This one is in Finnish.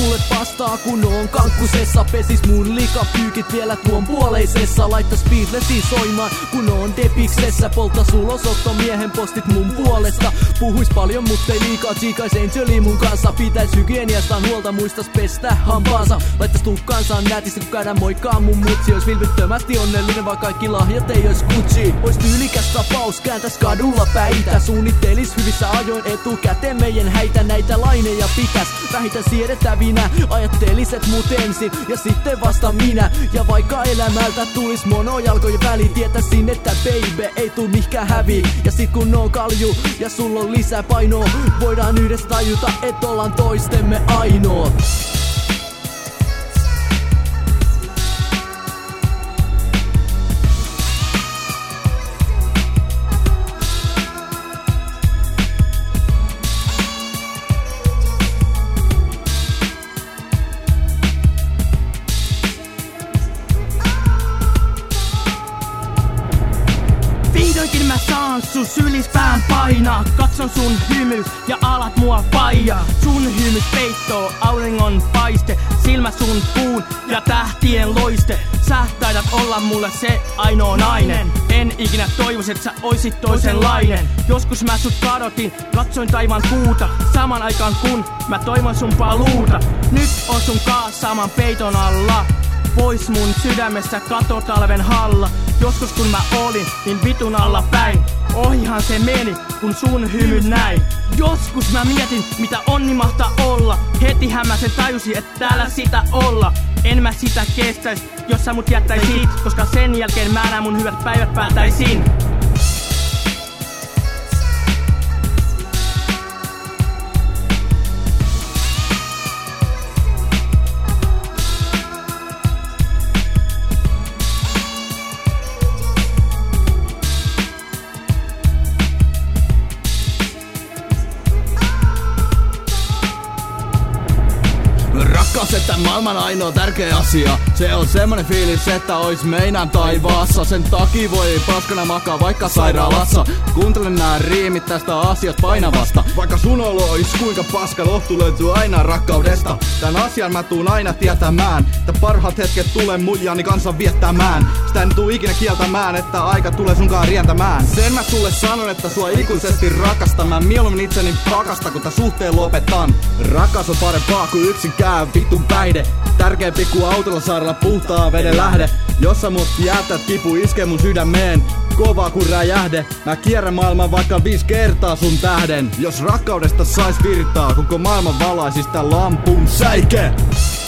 mulle pastaa kun oon kankkusessa. Pesis mun likapyykit vielä tuon puoleisessa. Laittas Beatlesi soimaan kun oon depiksessä. Polttas ulosottomiehen postit mun puolesta. Puhuis paljon mut ei liikaa tsiikais Angeli mun kanssa. Pitäis hygieniastaan huolta, muistas pestä hampaansa. Laittas tuhkaansa nätisti kun käydään moikkaa mun mutsi. Ois vilpittömästi onnellinen vaan kaikki lahjat ei ois Gucci. Ois tyylikäs tapaus kääntäs kadulla päitä. Suunnittelis hyvissä ajoin etukäteen meidän häitä. Näitä laineja pitäs vähintään siedettävinä. Ajatteliset mut ensin ja sitten vasta minä. Ja vaikka elämältä tulis monojalkojen väli, tietäisin että baby ei tuu mihkään häviin. Ja sit kun on kalju ja sulla on lisää painoa, voidaan yhdessä tajuta et ollaan toistemme ainoa. Vihdoinkin mä saan sun sylispään painaa. Katson sun hymyys ja alat mua paijaa. Sun hymys peittoo auringon paiste. Silmä sun puun ja tähtien loiste. Sä taidat olla mulle se ainoa nainen. En ikinä toivois et sä oisit toisenlainen. Joskus mä sut kadotin, katsoin taivaan kuuta. Saman aikaan kun mä toivon sun paluuta. Nyt on sun kaa saman peiton alla. Pois mun sydämessä katotalven halla. Joskus kun mä olin niin vitun alla päin. Ohihan se meni kun sun hymyn näin. Joskus mä mietin mitä onni mahtaa olla. Hetihän mä sen tajusin et täällä sitä olla. En mä sitä kestäis jos sä mut jättäisit. Koska sen jälkeen mä näen mun hyvät päivät päättäisin. Rakkaus, että maailman ainoa tärkeä asia. Se on semmonen fiilis, että ois meinaan taivaassa. Sen takia voi paskana makaa vaikka sairaalassa. Kuuntele nää riimit tästä asiat painavasta. Vaikka sun olo ois kuinka paska, lohtu löytyy aina rakkaudesta. Tän asian mä tuun aina tietämään, että parhaat hetket tulee muijani kanssa viettämään. Sitä en tuu ikinä kieltämään, että aika tulee sunkaan rientämään. Sen mä sulle sanon, että sua ikuisesti rakastan. Mä mieluummin itseni pakasta, kun tän suhteen lopetan. Rakas on parempaa kuin yksikään vitun päihde. Tärkeämpi kuin autolla saarella puhtaa veden lähde. Jos sä mut jätät, kipu iskee mun sydämeen. Kovaa kuin räjähde. Mä kierrän maailman vaikka 5 kertaa sun tähden. Jos rakkaudesta sais virtaa, koko maailman valaisis tän lampun säike.